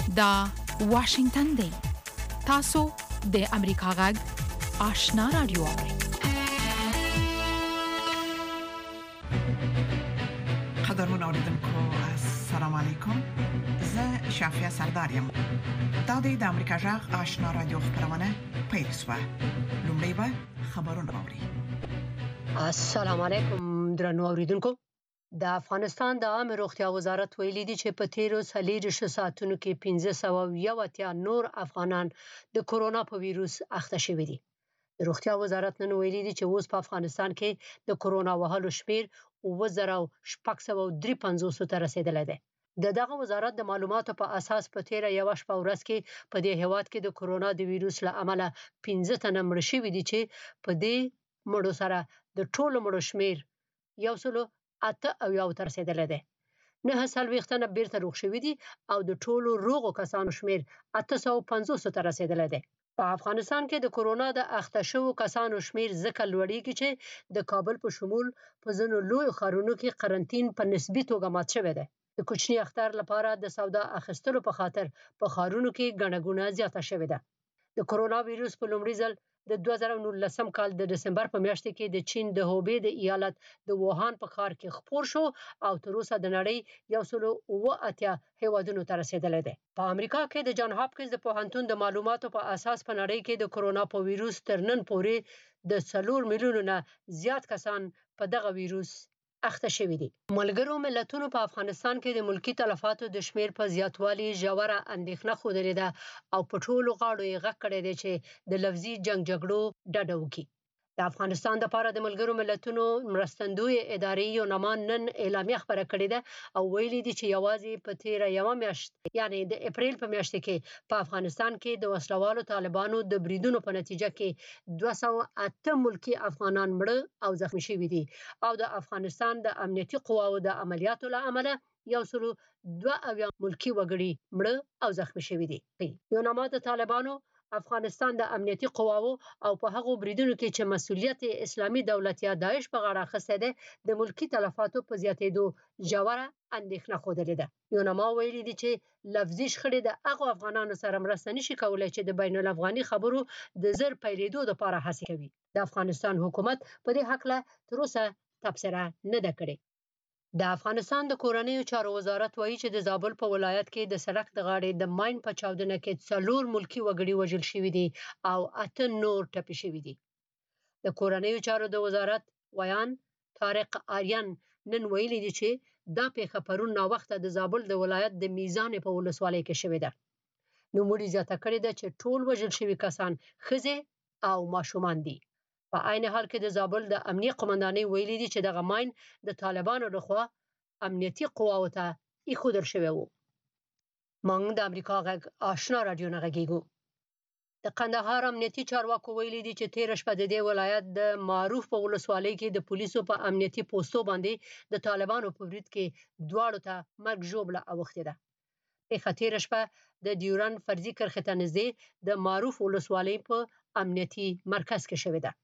دا واشنگتن دی. تاسو د امریکا غږ آشنا رادیو اورئ. قدرمن اوریدونکو السلام علیکم. زه شافیا سردارم. دا د امریکا غږ آشنا رادیو خبرونه پیل شوه. لومړی به خبرونه اورئ. السلام علیکم درنو اوریدونکو. د افغانستان د عامه روغتیا وزارت ویلي دی چې په تیرو 24 ساعتونو کې 1581 نور افغانان د کرونا په وایروس اخته شوي دي. د روغتیا وزارت نن ویلي دی چې اوس په افغانستان کې د کرونا وهلو شمیر 9653 ته رسیدلی دی. دغه وزارت د معلوماتو په اساس په تیره یو شپه ورځ کې په دې هیواد کې د کرونا د وایروس له امله 15 تنه مړ شوي دي چې په دې مړو سره د ټولو مړو شمیر 108 تر رسیدلی دی. 940 تنه بیرته روغ شوي دي او د ټولو روغو کسانو شمیر 850 ته رسیدلی دی. په افغانستان کې د کرونا د اخته شوو کسانو شمیر ځکه لوړیږي چې د کابل په شمول په ځینو لویو ښارونو کې قرنطین په نسبي توګه مات شوی دی. د کوچني اختر لپاره د سودا اخیستلو په خاطر په ښارونو کې ګڼه ګوڼه زیاته شوې ده. د کرونا وایروس په لومړي ځل د 2019 کال د دسمبر په میاشت کې د چین د هوبې د ایالت د ووهان په ښار کې خپور شو او تر اوسه د نړۍ 180 هیوادونو ته رسیدلی دی. په امریکا کې د جان هاپکینز د پوهنتون د معلوماتو په اساس په نړۍ کې د کرونا په وایروس تر نن پورې د 4 میلیونو نه زیات کسان په دغه وایروس اخته شوي دي. ملګرو ملتونو په افغانستان کې د ملکی تلفاتو د شمیر په زیاتوالي ژوره اندېښنه خوده ده او په ټولو غاړو یې غږ کړی دی چې د لفظي جګړو ډډه وکړي. د افغانستان لپاره د ملګرو ملتونو مرستندوی ادارې یوناما نن اعلامیه خبره کړې ده او ویلي دي چې یوازې په تیره یو میاشت یعنی د اپریل په میاشت کې په افغانستان کې د وسلوالو طالبانو د بریدونو په نتیجه کې 208 ملکی افغانان مړه او زخمی شوي دي او د افغانستان د امنیتي قواو د عملیاتو له امله 102 ملکی وګړي مړه او زخمی شوي دي. یوناما د طالبانو افغانستان د امنیتي قواو او په هغو بریدونو کې چې مسؤلیت اسلامي دولت یا داعش په غاړه اخیستی دی د ملکی تلفاتو په زیاتېدو ژوره اندېښنه ښودلې ده. یوناما ویلي دي چې لفظي شخړې د هغو افغانانو سره مرسته نشي کولای چې د بین الافغاني خبرو د زر پیلېدو لپاره هڅې کوي. د افغانستان حکومت په دې هکله تر اوسه تبصره نه ده کړې. د افغانستان د کورنیو چارو وزارت وایي چې د زابل په ولایت کې د سړک د غاړې د ماین په چاودنه کې 4 ملکی وګړي وژل شوي دي او 8 نور ټپي شوي دي. د کورنیو چارو د وزارت ویان طارق آریان نن ویلي دي چې دا پیښه پرون ناوخته د زابل د ولایت د میزان په ولسوالۍ کې شوې ده. نوموړي زیاته کړې ده چې ټول وژل شوي کسان ښځې او ماشومان دي. په عین حال کې د زابل د امنیه قومندانۍ ویلي دي چې دغه ماین د طالبانو لخوا امنیتي قواو ته ایښودل شوی وو. موږ د امریکا غږ آشنا رادیو نه غږیږو. د قندهار امنیتي چارواکو ویلي دي چې تیر شپه د دې ولایت د معروف په ولسوالۍ کې د پولیسو په امنیتي پوستو باندې د طالبانو په برید کې دواړو ته مرګ ژوبله اوښتې ده. پیښه تیر شپه د ډیورن فرضي کرښې ته نږدې د معروف ولسوالۍ په امنیتي مرکز کې شوې ده.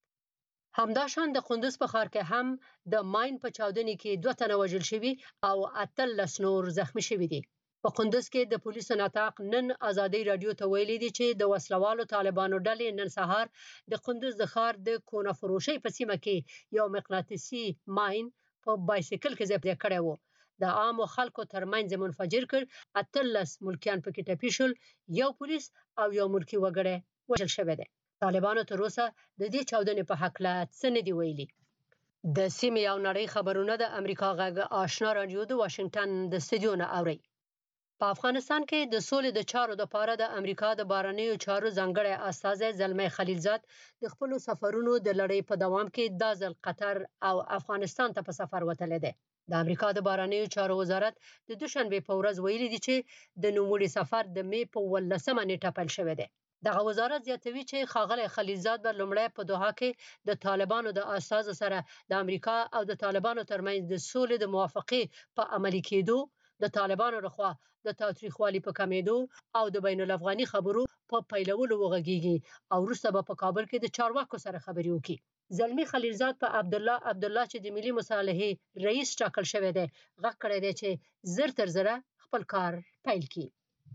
همداشان د قندوز په ښار کې هم د ماین په چاودنې کې 2 تنه وژل شوي او 18 نور زخمی شوي دي. په قندوز کې د پولیسو نطاق نن ازادي رادیو ته ویلي دي چې د وسلوالو طالبانو ډلې نن سهار د قندوز د ښار د کونه فروشي په سیمه کې یو مقناطیسي ماین په بایسیکل کې ځای کړی وو. د عامو خلکو ترمنځ منفجر کړ. 18 ملکیان پکې ټپي شول. یو پولیس او یو ملکی وګړی وژل شوی دی. طالبانو تر اوسه د دې چاودنې په حقله څه نه دی ویلي. د سیمې او نړۍ خبرونه د امریکا غږ آشنا رادیو د واشنگټن د استودیو نه اوري. په افغانستان کې د سولې د چارو لپاره د امریکا د بهرنیو چارو ځانګړی استازی زلمی خلیلزاد د خپل سفرونو د لړۍ په دوام کې د ځل قطر او افغانستان ته په سفر وتلی دی. د امریکا د بهرنیو چارو وزارت د دوشنبه په ورځ ویلي دی چې د نوموړي سفر د می په 18 نیټه پیل شوی دی. دغه وزارت زیاتوي چې ښاغلی خلیلزاد به لومړی په دوحه کې د طالبانو د استازو سره د امریکا او د طالبانو ترمنځ د سولې د موافقې په عملي کېدو، د طالبانو لخوا د تاوتریخوالي په کمیدو او د بین الافغاني خبرو په پیلولو وغږیږي او وروسته به په کابل کې د چارواکو سره خبرې وکړي. زلمی خلیلزاد په عبدالله چې د ملي مصالحې رئیس ټاکل شوی دی غږ کړی دی چې زر تر زره خپل کار پیل کړي.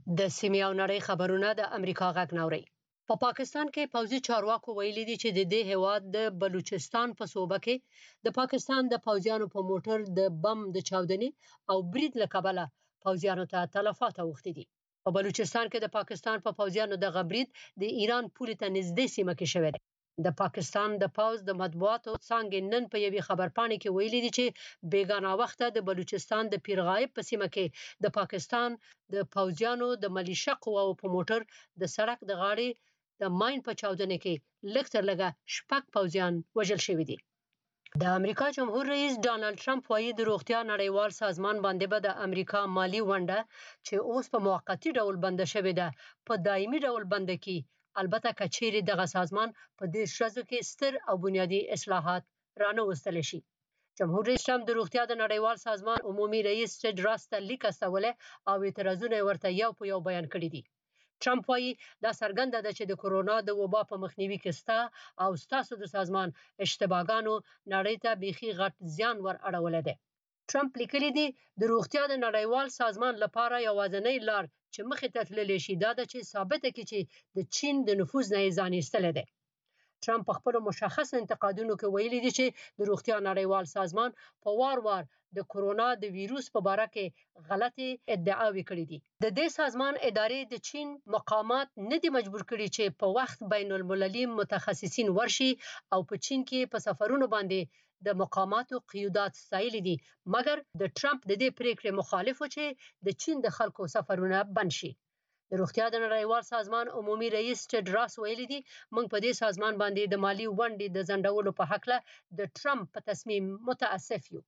د سیمې او نړۍ خبرونه د امریکا غږ نوري. په پاکستان کې پوځي چارواکو ویلي دي چې د دې هواد د بلوچستان په صوبه کې د پاکستان د پوځیانو په موټر د بم د چاودنې او برید لکبله پوځیانو ته تلفات اوختي دي. په بلوچستان کې د پاکستان په پوځیانو د غبرید د ایران پولې ته نږدې سیمه کې شوې ده. د پاکستان د پوځ د مطبوعاتو څنګه نن په یوې خبرپاڼې کې ویلي دي چې بیگانه وخته د بلوچستان د پیرغایب په سیمه کې د پاکستان د پوځیانو د ملیشه قواو په موټر د سړک د غاړې د ماین په چاودنه کې لکتر لګه شپږ پوځیان وژل شوی دي. د امریکا جمهور رئیس ډانلډ ټرمپ وايي د روغتیا نړیوال سازمان باندې به د امریکا مالی ونډه چې اوس په موقتی ډول بند شوې ده په دایمي ډول بند کی، البته کچېری دغه سازمان په دې شرزو کې ستر او بنیادی اصلاحات رانه وستل شي. جمهور رئیس ټرمپ د روغتیا د نړیوال سازمان عمومي رئیس ټیډرس ته لیک استوله او اعتراضونه ورته یو په یو بیان کړی دي. ټرمپ وايي دا څرګنده ده چې د کورونا د وبا په مخنیوي کې ستا او ستاسو د سازمان اشتباهګانو نړۍ ته بيخي غټ زیان ور اړولې ده. ټرمپ لیکلي دي د روغتیا د نړیوال سازمان لپاره یوازینی لار چې مخې ته تللی شي دا ده چې ثابته کړي چې د چین د نفوذ نه ځان ایستل دي. ټرمپ په خپل مشخص انتقادونو کې ویلي دي چې د روغتیا نړیوال سازمان په وار د کورونا د ویروس په اړه کې غلطي ادعاوې کړې دي. د دې سازمان ادارې د چین مقامات نه دي مجبور کړي چې په وخت بین المللي متخصصین ورشي او په چین کې په سفرونو باندې د مقاماتو قیودات سایل دي، مګر د ټرمپ د دې پریکړې مخالف و چې د چین د خلکو سفرونه بند شي. د روغتیا د نړیوال سازمان عمومي رئیس ټیډرس ویلي دي موږ په دې سازمان باندې د مالی ونډې د ځنډولو په حق له د ټرمپ په تصمیم متاسف یو.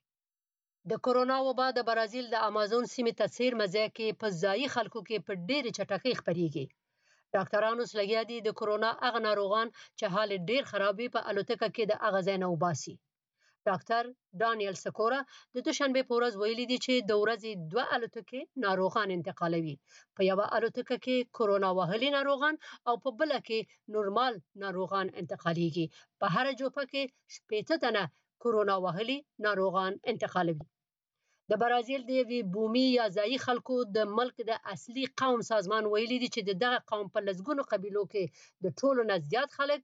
د کورونا وبا د برازیل د امازون سیمې ته څیر مزه کې په ځایي خلکو کې په ډېر چټکۍ خپريږي. ډاکټرانو لګیا دي د کورونا اغه ناروغان چې حال ډېر خرابې په الوتکه کې د اغه ځای وباسي. ډاکټر ډانیل سکورا د دوشنبه په ورځ ویلي دي چې د ورځې 2 الوتکې ناروغان انتقالوي. په یو الوتکه کې کورونا وهلي ناروغان او په بل کې نورمال ناروغان انتقاليږي. په هر جوپه کې 80 تنه کورونا وهلي ناروغان انتقالوي. د برازیل د وی بومي یا ځایي خلکو د ملک د اصلي قوم سازمان ویلي دي چې دغه قوم په لږونو قبيلو کې د ټولو نه زیات خلک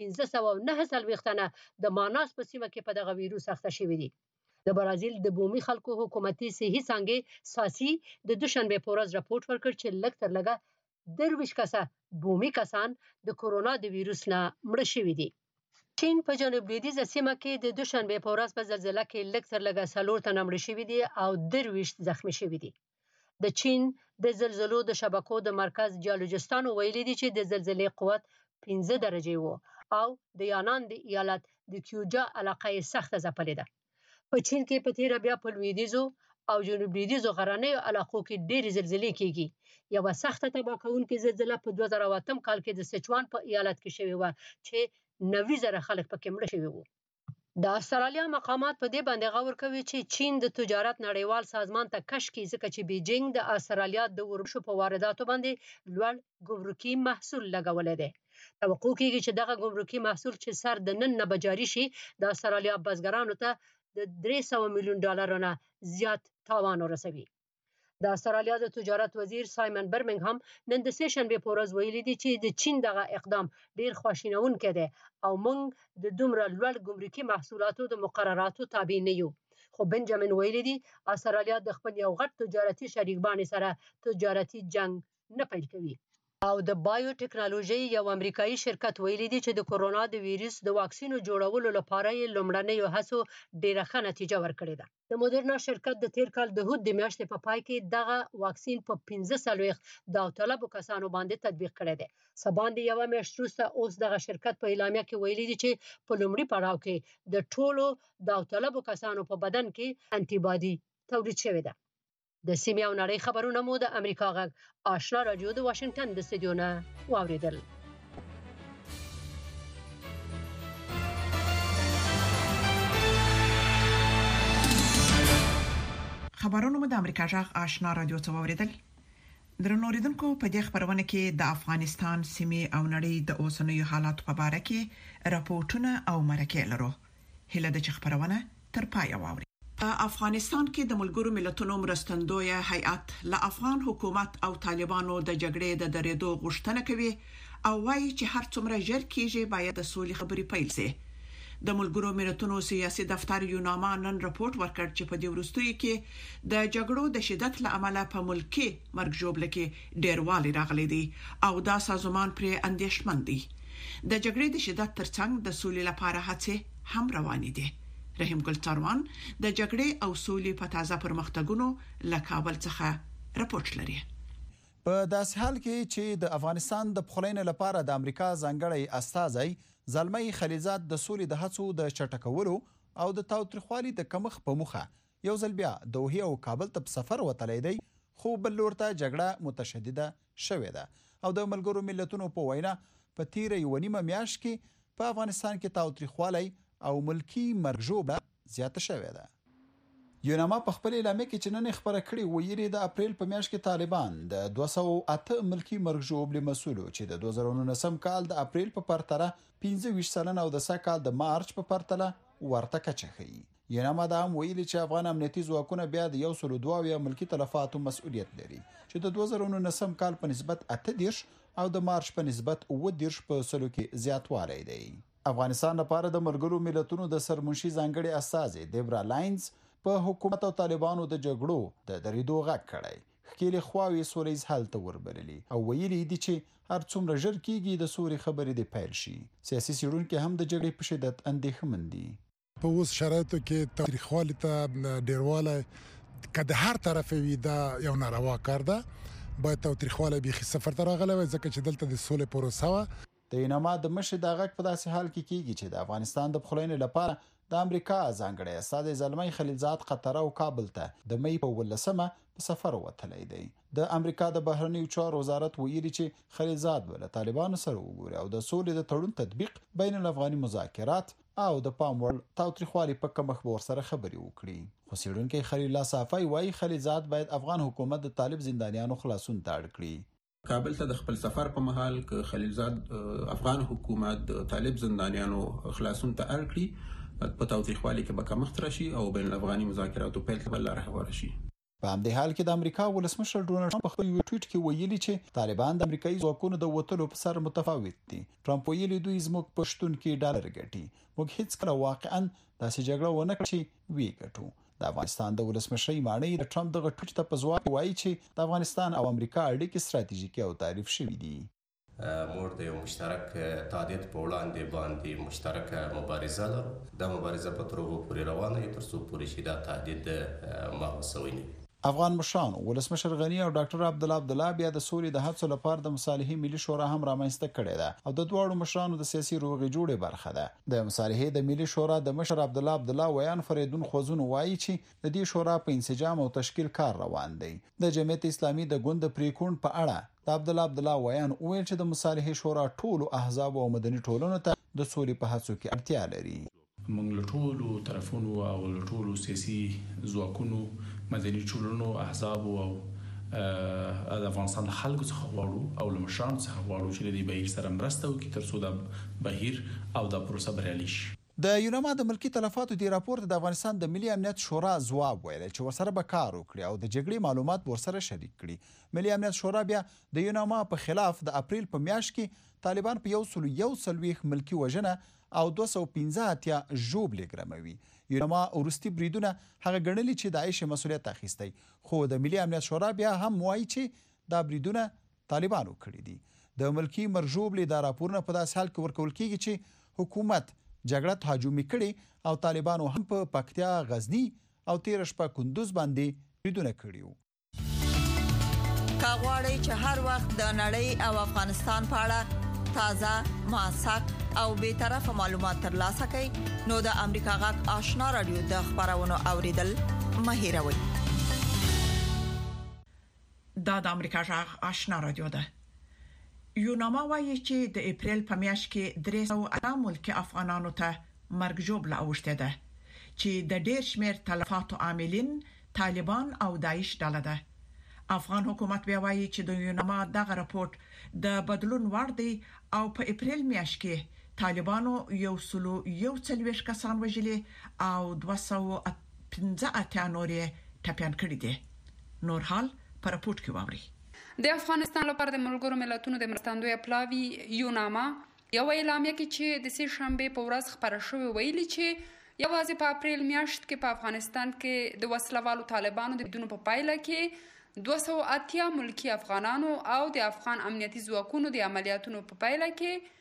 1509 تنه د ماناس په سیمه کې په دغه ویروس اخته شوي دي. د برازیل د بومي خلکو حکومتي صحي څنګه ساسي د دوشنبه په ورځ راپورټ ورکړ چې لکتر لګه 23 کسه بومي کسان د کورونا د ویروس نه مړ شوي دي. چین په جنوب لویدیځه سیمه کې د دوشنبه په ورځ په زلزلہ کې لکتر لګه 4 تنه مړ شوي دي او 23 زخمی شوي دي. د چین د زلزلو د شبکو د مرکز جیولوجستانو ویلي دي چې د زلزلې قوت 15 درجه وو او د یانان د ایالت د کیوجا علاقه سخت ځپلې ده. په چین کې په تیر بیا په لویدیځو او جنوب لویدیځو غرنیو علاقو کې ډېر زلزلې کیږي. یو سخت تباکونکې زلزلہ په 2008 کال کې د سچوان په ایالت کې شوې و چې 90,000 خلک پکې مړ شوي وو. د استرالیا مقامات په دې باندې غور کوي چې چین د تجارت نړیوال سازمان ته کش کوي ځکه چې بیجینګ د استرالیا د ورشو په وارداتو باندې لوړ ګمرکي محصول لګولې ده. توقع کیږي چې دغه ګمرکي محصول چې سر د نن نه بجاری شي د استرالیا بزګرانو ته د 300 میلیون ډالرونو زیات تاوان ورسوي. د استرالیا د تجارت وزیر سایمن برمنګهم نن د سیشنبه په ورځ ویلي دي چې د چین دغه اقدام ډیر خواشینونکی دی او موږ د دومره لوړ ګمرکي محصولاتو د مقرراتو تابع نه یو. خو بنجامین ویلي دي استرالیا د خپل یو غټ تجارتي شریک باندې سره تجارتي جنگ نه پیل کوي. او د بایو ټیکنالوژي یو امریکایي شرکت ویلي دی چې د کورونا د ویروس د واکسینو جوړولو لپاره یې لومړنۍ هڅو ډیره ښه نتیجه ورکړې ده. د مودرنا شرکت د تیر کال د هوت د میاشتې په پای کې دغه واکسین په 15 داوطلبو کسانو باندې تطبیق کړی دی. سباندې یو میاشت وروسته اوس دغه شرکت په اعلامیه کې ویلي دی چې په لومړي پړاو کې د ټولو داوطلبو کسانو په بدن کې انټي باډي تولید شوې ده. د سیمې او نړۍ خبرونه مو د امریکا غږ آشنا رادیو د واشنگټن د استودیو نه واوریدل. خبرونه مو د امریکا غږ آشنا رادیو ته واوریدل. درنوریدونکو په دې خبرونه کې د افغانستان سیمې او نړۍ د اوسنیو حالاتو په اړه کې راپورټونه او مرکې لرو. هله د خبرونه تر پای واوري. افغانستان کې د ملګرو ملتونو مرستندوی هیئت له افغان حکومت او طالبانو د جګړې د درېدو غوښتنه کوي او وايي چې هر څومره ژر کېږي باید د سولې خبرې پیل شي. د ملګرو ملتونو سیاسي دفتر یوناما نن راپورټ ورکړ چې په دې وروستیو کې د جګړو د شدت له امله په ملکی مرګ ژوبله کې ډیروالی راغلی دی او دا سازمان پر اندېښمن دی. د جګړې د شدت ترڅنګ د سولې لپاره هڅې هم روانې دي. رحیم ګل څاروان د جګړې او سولې په تازه پرمختګونو له کابل څخه راپورټ لري. په داسې حال کې چې د افغانستان د پخلین لپاره د امریکا ځانګړی استازی زلمی خلیلزاد د سولې د هڅو د چټکولو او د تاوتریخوالي د کمښت په موخه یو ځل بیا دوحه او کابل ته سفر وتلی دی، خو بل لور ته جګړه متشدده شوې ده او د ملګرو ملتونو په وینا په تیر یو نیمه میاشت کې په افغانستان کې تاوتریخوالی او ملکی مرګ ژوبله زیاته شوې ده. یوناما په خپل اعلامیه کې چې نن خبره کړې ویلي د اپریل په میاشت کې طالبان د 208 ملکی مرګ ژوبلې مسولو چې د 2019 کال د اپریل په پرتله 25 سلنه او د سکهال د مارچ په پرتله ورته کچه ښیي. یوناما دا هم ویلي چې افغان امنیتي ځواکونه بیا د 102 ملکی تلفاتو مسؤلیت لري چې د 2019 کال په نسبت 18 او د مارچ په نسبت 19 په سلو کې زیاتوالی دی. افغانستان لپاره د ملګرو ملتونو د سرمنشي ځانګړي استازي دیبرا لاینز په حکومت او طالبانو د جګړو د درېدو غږ کړی، ښکېلې خواوې سولیز حل ته وربللي او ویلي دي چې هر څومره ژر کېږي د سولې خبرې دې پیل شي. سیاسي څېړونکي هم د جګړې په شدت اندېښمن دي. په اوس شرایطو کې تاریخوالي ته ډیروالی که د هر طرف وي دا یو ناروا کار ده. باید تاریخوالی بیخي صفر ته راغلی وای ځکه چې دلته د سولې پروسه وه. د یوناما د مشر د غږ په داسې حال کې کېږي چې د افغانستان د پخلاینې لپاره د امریکا ځانګړی استازی زلمی خلیلزاد قطر او کابل ته د مې په 18 په سفر وتلی دی. د امریکا د بهرنیو چارو وزارت ویلي چې خلیلزاد به له طالبانو سره وګوري او د سولې د تړون تطبیق بین الافغاني مذاکرات او د پام وړ تاوتریخوالي په کمښت به ورسره خبرې وکړي. خو څېړونکی خلیل الله صافی وایي خلیلزاد باید افغان حکومت د طالب زندانیانو خلاصون ته اړ کړي. کابل ته د خپل سفر په مهال ک خلیلزاد افغان حکومت د طالب زندانیانو خلاصون ته اړ کړي په تاوتریخوالي کې به کمښت راشي او بین الافغاني مذاکراتو پیل ته لاره هواره شي. په همدې حال کې د امریکا ولسمشر ډونالد ټرمپ په خپل ټویټ کې ویلي چې طالبان د امریکایي ځواکونو د وټلو په سر متفاوت دي. ټرمپ ویلي دوی زموږ په شتون کې ډالر ګټي، موږ هیڅ کله واقعا داسې جګړه ونه کړو چې وی ګټو. د افغانستان د ولسمشر معنی د ټرمپ دغه ټویټ ته په ځواب وایي چې د افغانستان او امریکا اړیکې ستراتیژیکي او تعریف شوي دي. موږ د یو مشترک تهدید په وړاندې باندې مشترکه مبارزه لرو. دا مبارزه په تر اوسه پورې روانه ده تر څو پورې چې دا تهدید محو شوی نه وي. افغان مشران ولسمشر غنی او ډاکټر عبدالله بیا د سولې د هڅو لپاره د مصالحې ملي شورا هم رامنځته کړې ده او د دواړو مشرانو د سیاسي روغې جوړې برخه ده. د مصالحې د ملي شورا د مشر عبدالله ویان فریدون خوزون وایي چې د دې شورا په انسجام او تشکیل کار روان دی. د جمعیت اسلامي د ګوند پریکون په اړه د عبدالله ویان ویل چې د مصالحې شورا ټولو احزاب او مدني ټولنو ته د سولې په هڅو کې اړتیا لري. موږ له ټولو طرفونو او له ټولو سیاسي ځواکونو، مدني ټولنو، احزاب او د افغانستان د خلکو څخه غواړو او له مشرانو څخه غواړو چې د دې بهیر سره مرسته وکړي تر څو د بهیر او د پروسه بریالي شي. د یوناما د ملکی تلفاتو دی راپور د افغانستان د ملي امنیت شورا ځواب ویل چې ورسره به کار وکړي او د جګړې معلومات ورسره شریک کړي. ملي امنیت شورا بیا د یوناما په خلاف د اپریل په میاشت کې طالبان په 141 ملکی وژنه او 215 ژوبلې ګرموي. یوناما ورستي بریدونه هغه ګڼلي چې داعش مسؤلیت اخیستی، خو د ملي امنیت شورا بیا هم وایي چې دا بریدونه طالبانو کړي دي. د ملکی مرګ ژوبلې دا راپورونه په داسې حال کې ورکول کیږي چې حکومت جګړه تهاجمي کړي او طالبانو هم په پکتیا، غزنی او تیر شپه کندوز باندې بریدونه کړي. کاغوري چې هر وخت د نړۍ او افغانستان په اړه تازه، موثق او به طرفه معلومات ترلاسه کړئ نو د امریکا غږ آشنا رادیو د خبرونو اوریدل مه هیروئ. دا د امریکا غږ آشنا رادیو ده. یوناما وایي چې د اپریل په میاشت کې 308 ملکی افغانانو ته مرګ ژوبله اوښته ده چې د ډېر شمېر تلفاتو عاملین طالبان او داعش ډله ده. افغان حکومت بیا وایي چې د یوناما دغه راپورټ د بدلون وړ دی او په اپریل میاشت کې طالبانو 141 کسان وژلي او 200 15 نورې ټپيان کړي دي. نور حال پر راپورټ کې واوري. د افغانستان لپاره د ملګرو ملتونو د مرستندوی پلاوی یوناما یو اعلامیه کې چې د سې شنبه په ورځ خبره شوې ویلي چې یوازې په اپریل میاشت کې په افغانستان کې د وسلوالو طالبانو د بدون په پایله کې 280 ملکی افغانانو او د افغان امنیتي ځواکونو د عملیاتونو په پایله کې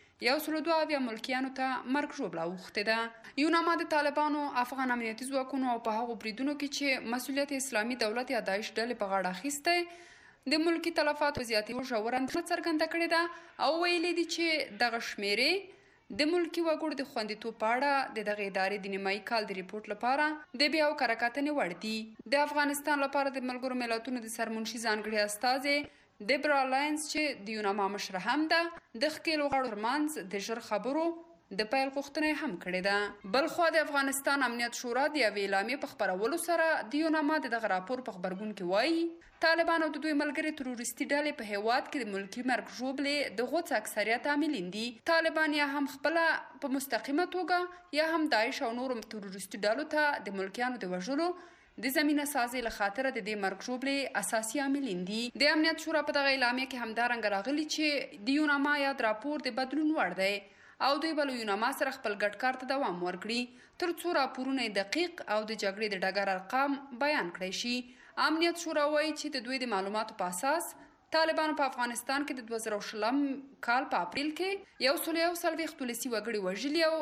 102 ملکیانو ته مرګ ژوبله اوښتې ده. یوناما د طالبانو افغان امنیتي ځواکونو او په هغو بریدونو کې چې مسؤلیت اسلامي دولت یا داعش ډلې په غاړه اخیستی د ملکی تلفاتو زیاتېدو ژوره اندېښنه څرګنده کړې ده او ویلي دي چې دغه شمیرې د ملکی وګړو د خوندیتوب په اړه د دغه ادارې د نیمایي کال د ریپورت لپاره د بیا او کره کتنې وړ دي. د افغانستان لپاره د ملګرو ملتونو د سرمنشي ځانګړي استازی ډیبرا لاینز چې د یوناما مشر هم ده د ښکېلو غړو ترمنځ د ژر خبرو د پیل غوښتنه هم کړې ده. بلخوا د افغانستان امنیت شورا د یوې اعلامیې په خپرولو سره د یوناما د دغه راپور په خبرګون کې وایي طالبان او د دوی ملګري تروریستي ډلې په هیواد کې د ملکی مرګ ژوبلې د غوڅ اکثریت عاملین دي. طالبان یا هم خپل په مستقیمه توګه یا هم داعش او نور تروریستي ډلو ته د ملکیانو د وژلو د زمينه سازي له خاطر د دې مرګ ژوبلې اساسي عاملین دي. د امنیت شورا په دغه اعلامیه کې همدارنګ راغلي چې د یوناما یاد راپور د بدلون وړ دی او دوی بل یوناما سره خپل ګډ کار ته دوام ورکړي تر څو راپورونه دقیق او د جګړې د ډګر ارقام بیان کړي شي. امنیت شورا وایي چې د دوی د معلوماتو په اساس طالبانو په افغانستان کې د 2020 کال په اپریل کې 140 پولیسي وګړي وژلي او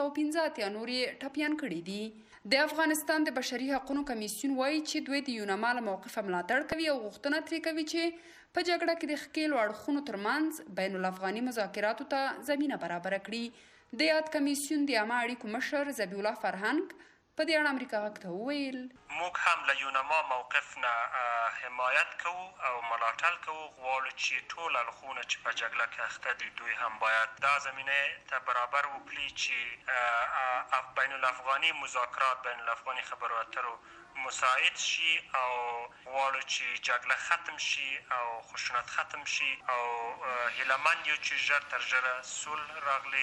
215 نور ټپيان کړي دي. د افغانستان د بشري حقوقو کمیسیون وایي چې دوی د یوناما له موقف ملاتړ کوي او غوښتنه ترې کوي چې په جګړه کې د ښکېلو اړخونو ترمنځ بین الافغاني مذاکراتو ته زمینه برابر کړي. د یاد کمیسیون د عامه اړیکو مشر ذبیح الله فرهنګ په دې اړه امریکا غږ ته وویل موږ هم له یوناما موقف نه حمایت کوو او ملاتړ کوو. غواړو چې ټول اړخونه چې په جګړه کې اخته دي دوی هم باید دا زمینه ته برابر وکړي چې بین الافغاني مذاکرات بین الافغاني خبرو اترو مساعد شي او غواړو چې جګړه ختم شي او خشونت ختم شي او هیلمن یو چې ژر تر ژره صلح راغلي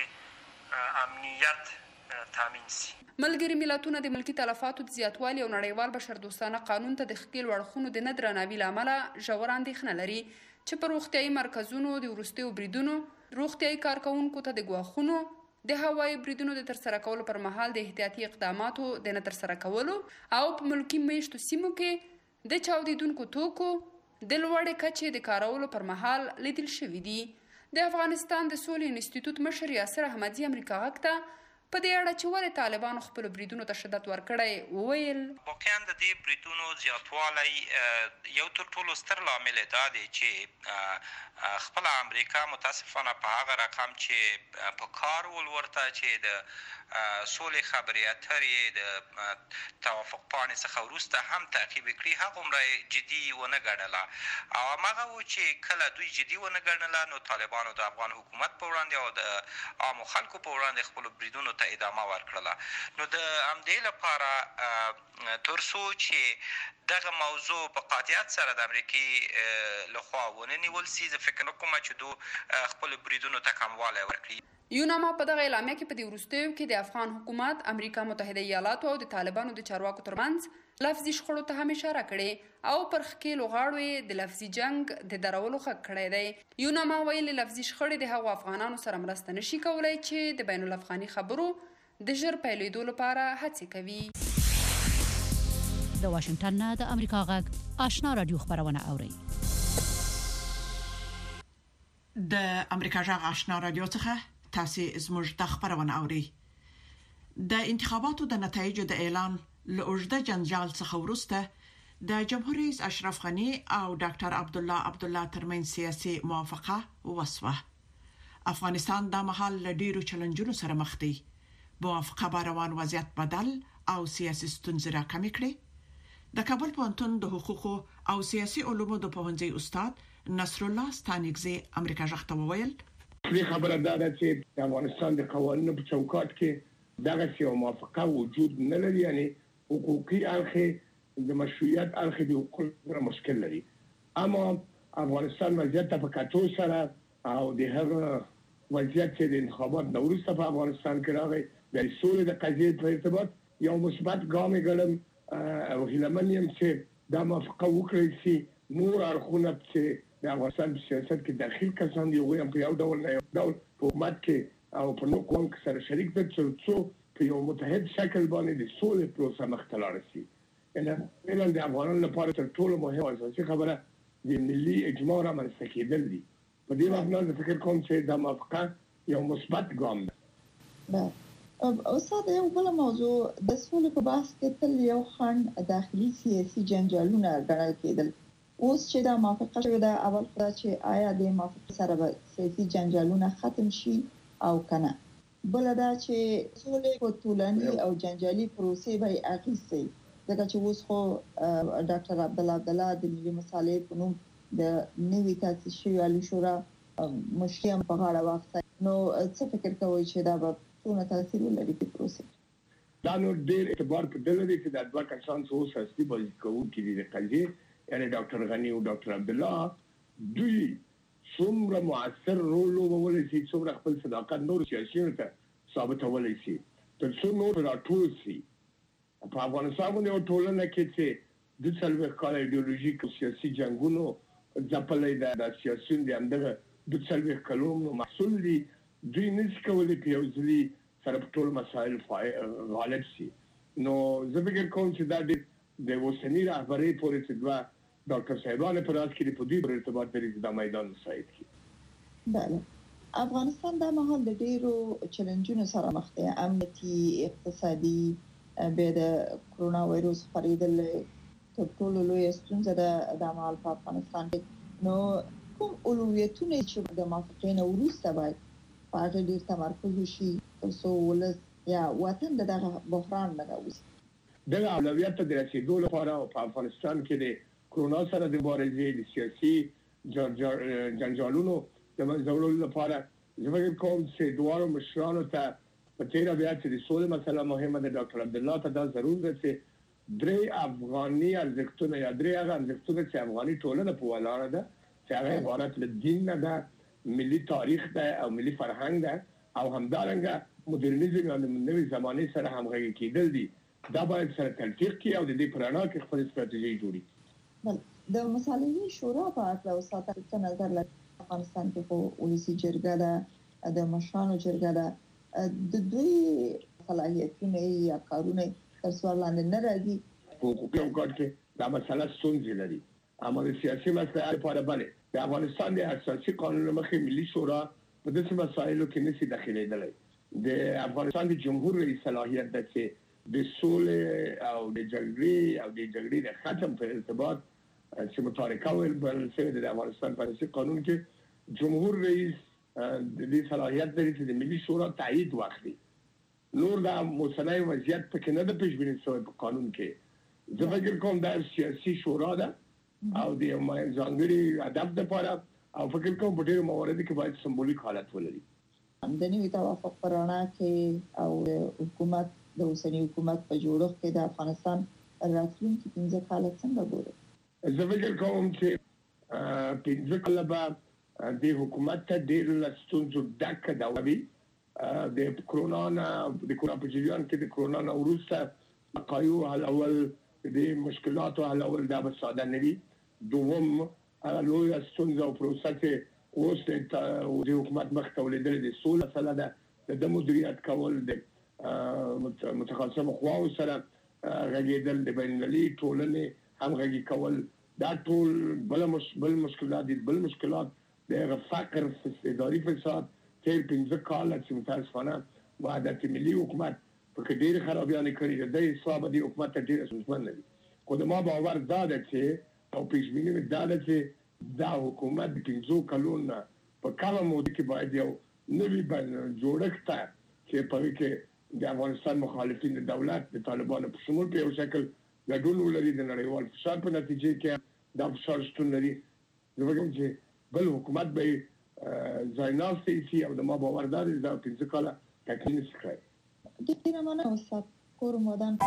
امنیت تامین شي. ملګري ملتونه د ملکی تلفاتو د زیاتوالي او نړیوال بشردوستانه قانون ته د ښکېلو اړخونو د نه درناوي له امله ژوره اندېښنه لري چې په روغتیایي مرکزونو د وروستیو بریدونو روغتیایي کارکوونکو ته د ګواښونو د هوایي بریدونو د ترسره کولو پر مهال د احتیاطي اقداماتو د نه ترسره کولو او په ملکي میشتو سیمو کې د چاودیدونکو توکو د لوړې کچې د کارولو پر مهال لیدل شوي دي. د افغانستان د سولې انسټیټیوټ مشر یاسر احمدي امریکا غږ ته په دې اړه چې ولې طالبانو خپل بریدونو ته شدت ورکړی وویل واقعا د دې بریدونو زیاتوالی یو تر ټولو ستر لامل دا دی چې خپل امریکا متاسفانه په هغه رقم چې په کار ولورته چې د سولې خبرې اترې د توافق پاڼې څخه وروسته هم تعقیب کړي هغومره جدي ونه ګڼله او هماغه و چې کله دوی جدي ونه ګڼله نو طالبانو د افغان حکومت په وړاندې او د عامو خلکو په وړاندې خپلو بریدونو ته ادامه ورکړله. نو د همدې لپاره تر څو چې دغه موضوع په قاطعیت سره د امریکې لخوا ونه نیول سي زه فکر نه کوم چې دو خپلو بریدونو ته کموالی ورکړي. یوناما په دغه اعلامیه کې په دې وروستیو کې د افغان حکومت امریکا متحده ایالاتو او د طالبانو د چارواکو ترمنځ لفظي شخړو ته هم اشاره کړې او پر ښکېلو غاړو یې د لفظي جنگ د درولو غږ کړی دی. یوناما ویلي لفظي شخړې د هغو افغانانو سره مرسته نشي کولی چې د بین الافغاني خبرو د ژر پیلېدو لپاره هڅې کوي. د واشنگټن نه د امریکا غږ آشنا رادیو خبرونه اوري. د امریکا غږ آشنا رادیو څخه تاسو زموږ د خبرونه اوري. د انتخاباتو د نتایجو د اعلان له اوږده جنجال څخه وروسته د جمهور رئیس اشرف غنی او ډاکټر عبدالله ترمنځ سیاسي موافقه وسوه. افغانستان د مهال له ډیرو چیلنجونو سره مخ دی. موافقه باروان وضعیت بدل او سیاسي ستونزې راکمې کړې. د کابل پوهنتون د حقوقو او سیاسي علومو د پوهنځي استاد نصر الله ستانګزي امریکا غږ ته وویل دې خبره دا ده چې د افغانستان د قوانینو په چوکاټ کې دغه یو موافقه وجود نه لري، یعنی حقوقي اړخ د مشروعیت اړخ د حقوقو مشکل لري. اما افغانستان وضعیت په کتو سره او د هغه وضعیت چې د انتخابات نورسته په افغانستان کې راغی د سولې د قضیې په ارتباط یو مثبت ګام ګڼم او هیلمن یم چې دا موافقه وکړي چې نور اړخونه چې د افغانستان په سیاست کې داخل کسان دي هغوی هم په یو ډول نه یو ډول په حکومت کې او په نور قوم کې سره شریک دي چې په یو متحد شکل باندې د سولې پروسه مخ ته لاړ شي. فعلا د افغانانو لپاره تر ټولو مهمه اساسي خبره د ملي اجماع رامنځته کېدل دي. په دې مبنا زه فکر کوم چې دا موافقه یو مثبت ګام ده. استاد یو بل موضوع د سولې په بحث کې تل یو خنډ داخلي سیاسي جنجالونه ګڼل کېدل. اوس چې دا موافقه شوې ده اول خدا چې آیا د موافقه سره به سیاسي جنجالونه ختم شي او کنه. بل دا چې سولې په ټولني او جنجالي پروسې به اغیزه ځکه چې اوس خو ډاکټر عبدالله د ملي مصالحې په نوم د نوي تاسیس شوی عالی شورا مشري هم په غاړه واخیسته. نو څه فکر کوئ چې دا به څونه تاثیر ولري په پروسه؟ دا نو ډېر اعتبار په دې لري چې د دوه کسان څو سیاسي بازیکونکي دي د قضیې یعنی ډاکټر غنی او ډاکټر عبدالله دوی څومره مؤثر رول ولولي چې څومره خپل صداقت نور سیاسيونو ته ثابتولی شي تر څو نور راټول شي. په افغانستان باندې ټولنه کې چې د څلوېښت کاله ایډیولوژیک او سیاسي جنګونو ځپلې د سیاسيون د همدغه د څلوېښت کلونو محصول دي. دوی نشي کولی په یو ځلي سره په ټول مسایل غالب شي. نو زه فکر کوم چې دا د اوسني رهبرۍ پورې چې دوه ډاکټر صاحبان په راز کې په دوی پر ارتباط لري چې دا میدان مساعد کړي. بله افغانستان دا مهال د ډیرو چیلنجونو سره مخ دی، امنیتي، اقتصادي، بیا د کرونا وایروس خپرېدل تر ټولو لویه ستونزه ده د مهال په افغانستان کې. نو کوم اولویتونه چې د موافقې نه وروسته باید په هغه ډېر تمرکز وشي تر څو ولس یا وطن د دغه بحران نه راوځي؟ دغه اولویت ته د رسېدو لپاره په افغانستان کې د کرونا سره د مبارزې د سیاسي جنجالونو د منځه وړلو لپاره زه فکر کوم چې دواړو مشرانو ته په تېره بیا چې د سولې مسله مهمه ده ډاکټر عبدالله ته دا ضرور ده چې درې افغاني ارزښتونه یا درې هغه ارزښتونه چې افغاني ټولنه په ولاړه ده چې هغه عبارت له دین نه ده، ملي تاریخ ده او ملي فرهنګ ده او همدارنګه مدرنیزم او نوې زمانې سره همغږي کېدل دي. دا باید سره تلفیق کړي او د دې په رڼا کې خپل ستراتیژي جوړي. د مصالحې شورا په اړه استاد څه نظر لري؟ افغانستان کې په ولسي جرګه ده، د مشرانو جرګه ده، د دوی صلاحیتونه یا کارونه تر سوال لاندې نه راځي. په حقوقي چوکاټ کې دا مسله ستونزې لري. اما د سیاسي مسایلو لپاره باندې د افغانستان د اساسي قانون مخې ملي شورا په داسې مسایلو کې نشي داخلېدلی. د افغانستان د جمهور رئیس صلاحیت ده چې د سولې او د جګړې او د جګړې د ختم په ارتباط چې متارکه ویل بلل شوی د افغانستان په اساسي قانون کې جمهور رئیس د دې صلاحیت لري چې د ملي شورا تایید واخلي. نور دا موسنی وضعیت پکې نه ده پیش بینی شوی په قانون کې. زه فکر کوم دا سیاسي شورا ده او د ځانګړي هدف لپاره او فکر کوم په ډېرو مواردو کې باید سمبولیک حالت ولري. د نوي توافق په رڼا کې او حکومت د اوسني حکومت په جوړښت کې د افغانستان راتلونکي 15 کال څنګه ګوري؟ زه فکر کوم چې 15 کال به د حکومت ته ډېر ستونزو ډک دوره وي. د کرونا په جریان کې د کرونا نه وروسته وقایو حلول د مشکلاتو حلول دا به ساده نه وي. دوم هغه لویه ستونزه او پروسه چې اوس د حکومت مخ ته ولیدلې د سولې مسله ده، د مدیریت کول، د متخصصو قواو سره غږېدل، د بین المللي ټولنې همغږي کول، دا ټول بل مشکلات دي. بل مشکلات د فقر، اداري فساد. تېر 15 کاله چې متاسفانه وحدت ملي حکومت پکې ډېرې خرابیانې کړي دي. د حسابه د حکومت ته ډېر ستونزمن دي. خو د ما باور دا ده چې او پیش بیني مې دا ده چې دا حکومت د 15 کلونو په کمه موده کې باید یو نوي جوړښت ته چې په کې د افغانستان مخالفین د دولت د طالبانو په شمول په یو شکل ګډون ولري. د نړیوال فشار په نتیجه کې دا فشار شتون لري. زه وایم چې بل حکومت به ځای ناستی شي او د ما باور دا دی دا 15 کاله تکلیف نشي کوي. ډېر مننه استاد کور مودان.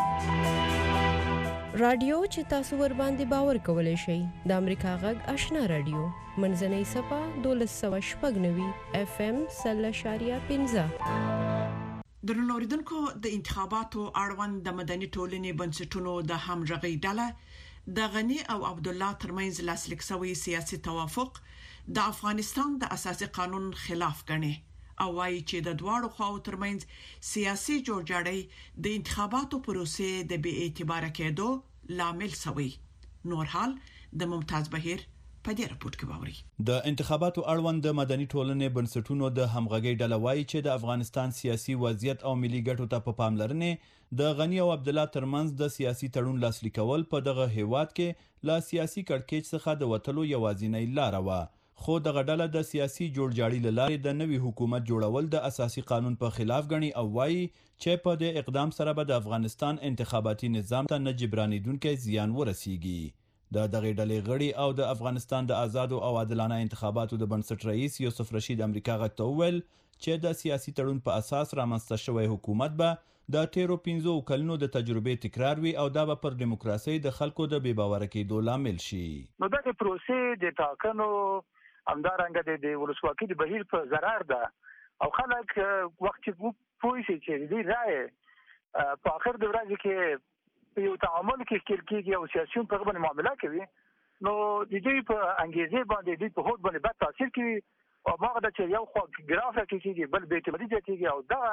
رادیو چې تاسو ور باندې باور کولای شئ د امریکا غږ آشنا رادیو منځنۍ صفه 1290 FM 0.15. درنو اوریدونکو د انتخاباتو اړوند د مدني ټولنې بنسټونو د همغږي ډله د غنی او عبد الله ترمنځ لاسلیک شوی سیاسي توافق د افغانستان د اساسي قانون خلاف ګڼي او وايي چې د دواړو خواو ترمنځ سیاسي جوړجاړی د انتخاباتو پروسې د بې اعتبار کېدو لامل شوی. نور حال د ممتاز بهیر په دې راپورټ کې باوري. د انتخاباتو اړوند د مدني ټولنې بنسټونو د همغږي ډله وایي چې د افغانستان سیاسي وضعیت او ملي ګټو ته په پاملرنې د غنی او عبد الله ترمنځ د سیاسي تړون لاسلیکول په دغه هیواد کې لا سیاسي کړکېچ څخه د وټلو یوازینۍ لار و. خو دغه ډله د سیاسي جوړجاړي لارې د نوي حکومت جوړول د اساسي قانون په خلاف غني او وایي چې په دې اقدام سره به د افغانستان انتخاباتي نظام ته نه جبرانیدونکو زیان ورسیږي. د دغه ډلې غړي او د افغانستان د آزاد او عادلانه انتخاباتو د بنسټ رئیس یوسف رشید امریکا غته ویل چې د سیاسي تړون په اساس رامنځته شوی حکومت به د تیرو 15 کلونو د تجربې تکرار وي او دا به پر دیموکراسي د خلکو د بې باور کېدو لامل شي. نو د پروسې د ټاکنو همدارنګه د ولسواکۍ د بهیر په ضرر ده او خلک وخت چې پوه شي چې دې رائے په اخر د ورځې کې یو تعامل کې کېږي او سیاسيون په غوښنه معاملې کوي نو د دې په انګیزه باندې د په هوت باندې بد تاثیر کوي او هغه د یو خو ګرافه کېږي بل به اعتمادي کېږي او دا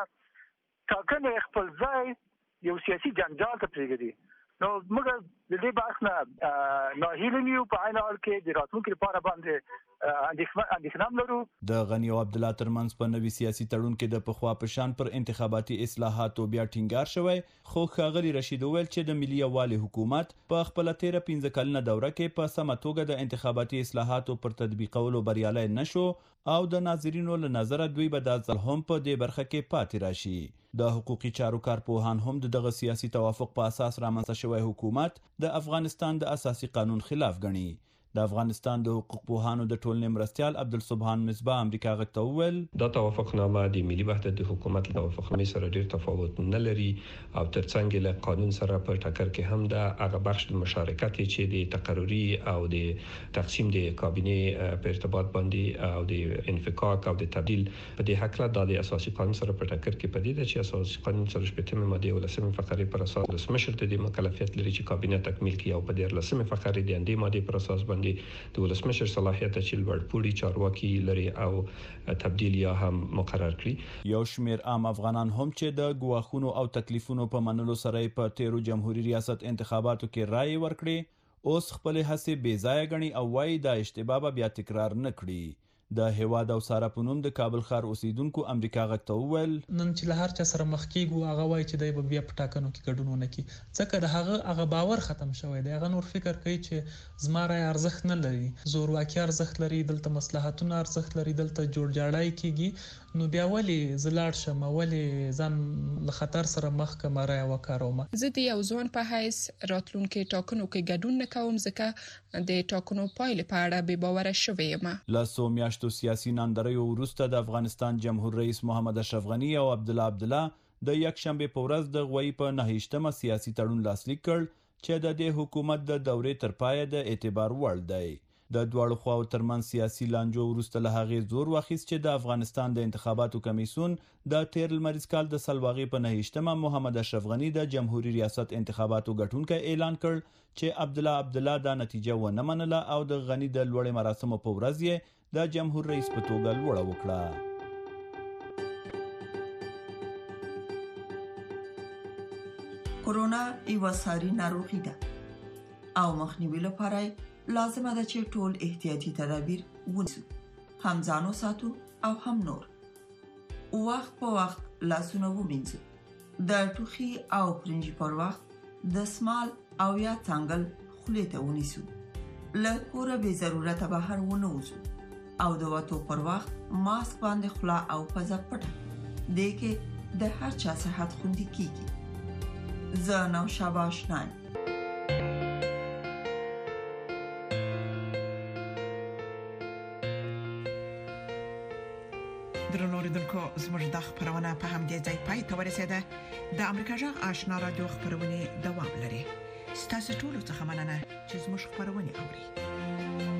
ټاکنه خپل ځای یو سیاسي جنجال ته پریږدي. نو موږ د دې بحث نه ناهیلي یو په عین حال کې د راتلونکي لپاره باندې اندېښنه لرو. د غنی او عبد الله ترمنځ په نوي سیاسي تړون کې د پخوا په شان پر انتخاباتي اصلاحاتو بیا ټینګار شوی خو ښاغلي رشید ویل چې د ملي یووالي حکومت په خپل 13 کلنه دوره کې په سمه توګه د انتخاباتي اصلاحاتو پر تطبیقولو بریالي نشو او د ناظرینو له نظر دوی به د ځل هم په دې برخه کې پاتې راشي. د حقوقي چارو کارپوهان هم دغه سیاسي توافق په اساس رامنځته شوی حکومت د افغانستان د اساسي قانون خلاف ګڼي. د افغانستان د حقوق پوهانو د ټولنې مرستيال عبدالسبحان مصباح امریکا غته ویل دا توافقنامه د ملي وحدت د حکومت له توافقنامې سره ډېر تفاوت نه لري او ترڅنګ له قانون سره په ټکر کې هم د هغه بخش د مشارکت چې د تقرری او د تقسیم د کابینه په ارتباط باندې او د انفکاک او د تبديل په دې حق له د اساسي قانون سره په ټکر کې پدې ده چې اساسي قانون سره شپږمه ماده او لسمه فقره پر اساس د سمشر د مکلفیت لري چې کابینه تکمیل کړي او په دې لسمه فقره د اندې ماده پر اساس باندې د ولسمشر صلاحیت چې لوړپوړي چارواکي لري او تبدیل یا هم مقرر کړي. یو شمیر عام افغانان هم چې د ګواښونو او تکلیفونو په منلو سره په تیرو جمهوریت ریاست انتخاباتو کې رائے ورکړي اوس خپل هڅې بې ځای غني او وايي دا اشتباه بیا تکرار نه کړي. د هواد او سارا پونم د کابل ښار اوسیدونکو امریکا غته ویل نن چې له هر چا سره مخ کیږو هغه وای چې د بیا پټاکنو کې ګډون ونه کی ځکه د هغه باور ختم شوی دی. هغه نور فکر کوي چې زماره ارزښت نه لري زورواکي ارزښت لري دلته مصلحتونه ارزښت لري دلته جوړجاړی کیږي نو بیا ولی زلاړ شم ولی ځان له خطر سره مخ کمره وکاروم. زه د یو ځوان په حیث راتلونکو ټاکنو کې ګډون نکوم ځکه د ټاکنو پایلې په اړه بې باور شوم. لاسو میاشتو سیاسي ناندریو وروسته د افغانستان جمهور رئیس محمد اشرف غنی او عبد الله د یک شنبه په ورځ د غوي په 9مه سیاسي تړون لاسلیک کړ چې د دې حکومت د دورې تر پایه د اعتبار وړ دی. د دواړو خواو ترمنځ سیاسي لانجو وروسته له هغې زور واخیست چې د افغانستان د انتخاباتو کمیسیون د تیر لمریز کال د سلواغي په 9مه محمد اشرف غنی د جمهوریت ریاست انتخاباتو ګټونکو اعلان کړ چې عبد الله دا نتیجه ونه منله او د غنی د لوړې مراسمو په ورځ یې د جمهور رئیس په توګه لوړه وکړه. کورونا یو ساري ناروغي ده او مخنیوي لپاره لازمه ده چې ټول احتیاطي تدابیر ونیسو هم ځانو ساتو او هم نور وخت په وخت لاسونه ومینځو د ټوخي او پرنجي پر وخت د سمال او یا څنګل خولې ته ونیسو له کوره به ضرورت بهر ونه وځو او د وټو پر وخت ماسک باندې خلا او پزه پټه دې کې د هر چا صحت خوندي کیږي. زه نو شاباش نایم. درنو اوریدونکو زموږ د خبرونه په همدې ځای پای ته ورسیده. د امریکا جغ آشنا رادیو خبرونه دوام لري. ستاسو ټول څه مننه چې زموږ خبرونه اوري.